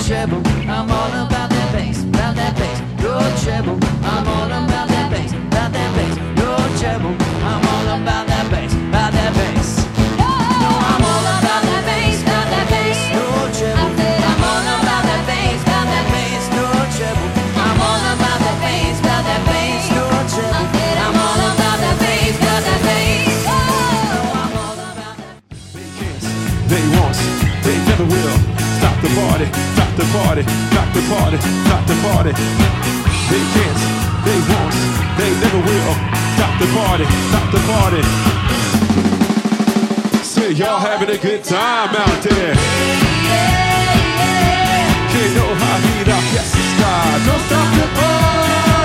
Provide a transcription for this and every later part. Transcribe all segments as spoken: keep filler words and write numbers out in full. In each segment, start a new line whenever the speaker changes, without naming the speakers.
treble, I'm all about that bass, about that bass. Your treble, I'm all about that bass, about that bass. Your treble, I'm all about that bass, about that bass. No, I'm all about that bass, about that bass. Your treble, I'm all about that bass, about that bass. Your treble, I'm all about that bass, about that bass. Your treble, I'm all about that bass, about that bass. I'm all about that.
They can't, they won't, they never will. Stop the party, stop the party, stop the party, stop the party. They can't, they won't, they never will. Stop the party, stop the party. Say y'all having a good time out there. Can't know how heat up, yes, God. Don't stop the party.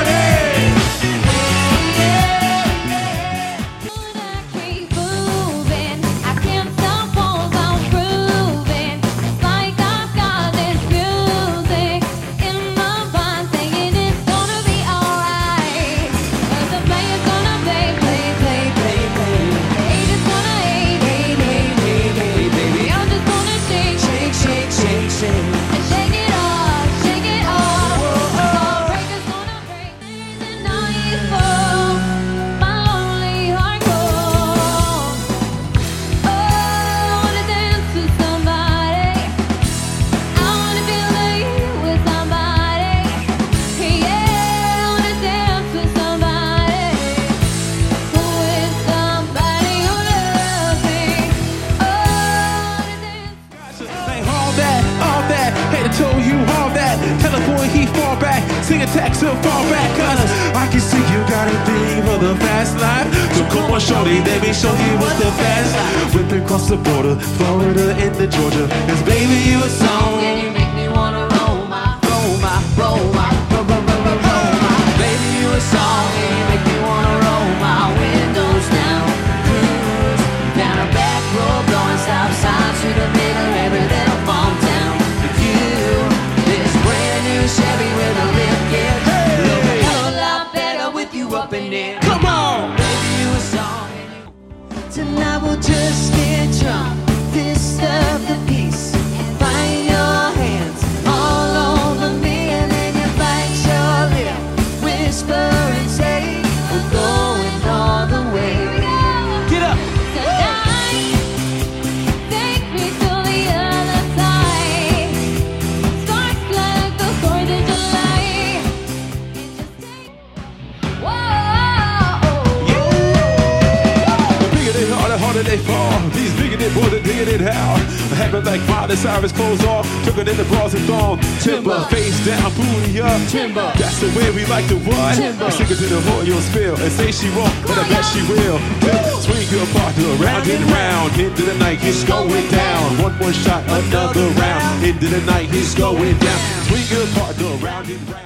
Told you all that. Tell a boy he fall back. Sing a text to fall back. Cause I can see you got a thing for the fast life. So come on, shorty, let me show you what's the fast life. Whipping across the border, Florida into Georgia. Cause baby, you a song.
And you make me wanna roll my, roll my, roll my, roll my, roll my, roll my. Baby, you a song. And you make me wanna roll my windows down. Cruise down a back road, blowing stop signs through the middle of every little farm town. Chevy with a lift kit. Hey. Look a hell of a lot better with you up in there.
Come on!
Baby, you a song. Tonight we'll just get drunk. Fist of the peace. Find your hands all over me. And then you bite your lip. Whisper and say, we're going all the way.
Get up! They fall. These bigoted boys are digging it how. Happen like Miley Cyrus clothes off, took it in the bras and thong. Timber, face down, booty up. Timber, that's the way we like to what? Timber. We stick it to the royal spill and say she won't, but I bet she will. Swing your partner round and round. Into the night, it's going down. One more shot, another round. Into the night, it's going down. Swing your partner round and round.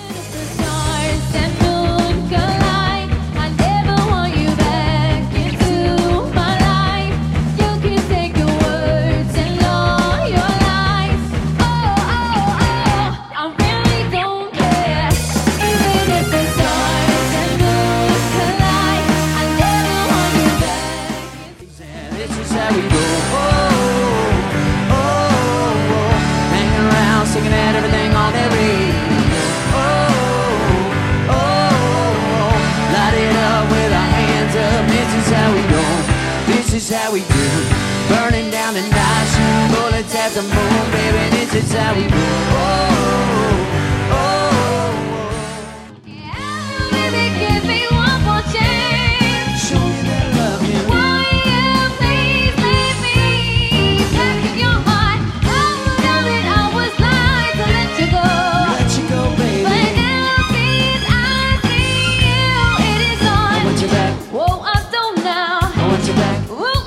This is how we do. Burning down the night, shooting bullets at the moon, baby. This is how we do. Oh, oh, oh.
Yeah, baby, give me one more chance.
Show me that love, yeah.
Won't you please let me back in your heart? I know that I was lying to let you go.
Let you go, baby.
But now since I see you, it is on.
I want you back.
Whoa, I don't know.
I want you back.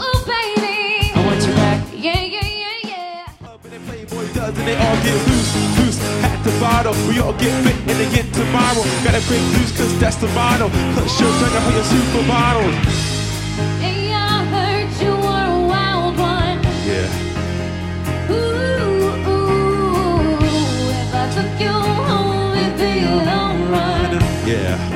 And they all get loose, loose at the bottle. We all get fit and they get tomorrow. Gotta break loose cause that's the motto. Show turn up for your supermodel.
Hey, I heard you were a wild one.
Yeah.
Ooh, ooh, if I took you home, it'd be a long run.
Yeah.